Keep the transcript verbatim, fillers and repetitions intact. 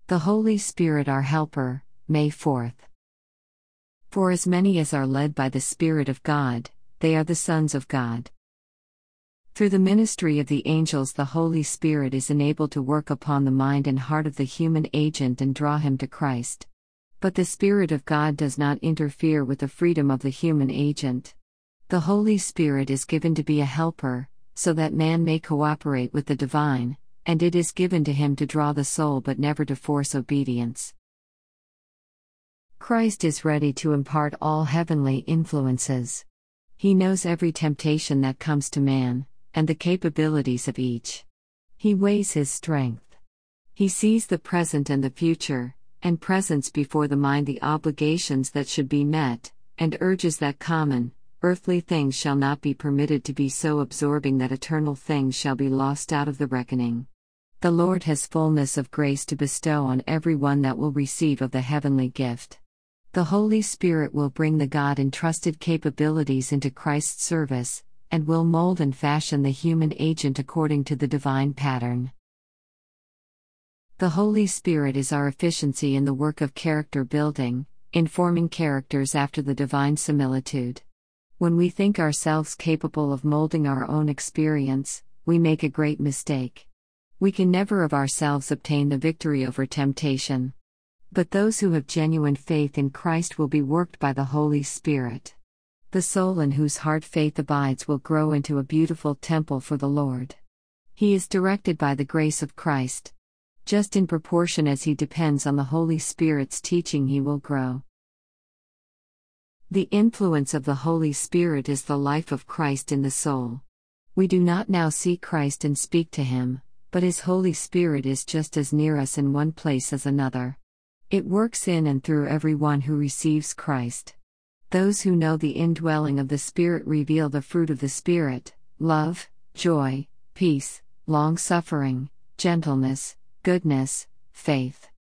The Holy Spirit our Helper, May fourth. For as many as are led by the Spirit of God, they are the sons of God. Through the ministry of the angels, the Holy Spirit is enabled to work upon the mind and heart of the human agent and draw him to Christ. But the Spirit of God does not interfere with the freedom of the human agent. The Holy Spirit is given to be a helper, so that man may cooperate with the divine, and it is given to him to draw the soul but never to force obedience. Christ is ready to impart all heavenly influences. He knows every temptation that comes to man, and the capabilities of each. He weighs his strength. He sees the present and the future, and presents before the mind the obligations that should be met, and urges that common, earthly things shall not be permitted to be so absorbing that eternal things shall be lost out of the reckoning. The Lord has fullness of grace to bestow on every one that will receive of the heavenly gift. The Holy Spirit will bring the God-entrusted capabilities into Christ's service, and will mold and fashion the human agent according to the divine pattern. The Holy Spirit is our efficiency in the work of character building, in forming characters after the divine similitude. When we think ourselves capable of molding our own experience, we make a great mistake. We can never of ourselves obtain the victory over temptation. But those who have genuine faith in Christ will be worked by the Holy Spirit. The soul in whose heart faith abides will grow into a beautiful temple for the Lord. He is directed by the grace of Christ. Just in proportion as he depends on the Holy Spirit's teaching, he will grow. The influence of the Holy Spirit is the life of Christ in the soul. We do not now see Christ and speak to him, but his Holy Spirit is just as near us in one place as another. It works in and through everyone who receives Christ. Those who know the indwelling of the Spirit reveal the fruit of the Spirit: love, joy, peace, long-suffering, gentleness, goodness, faith,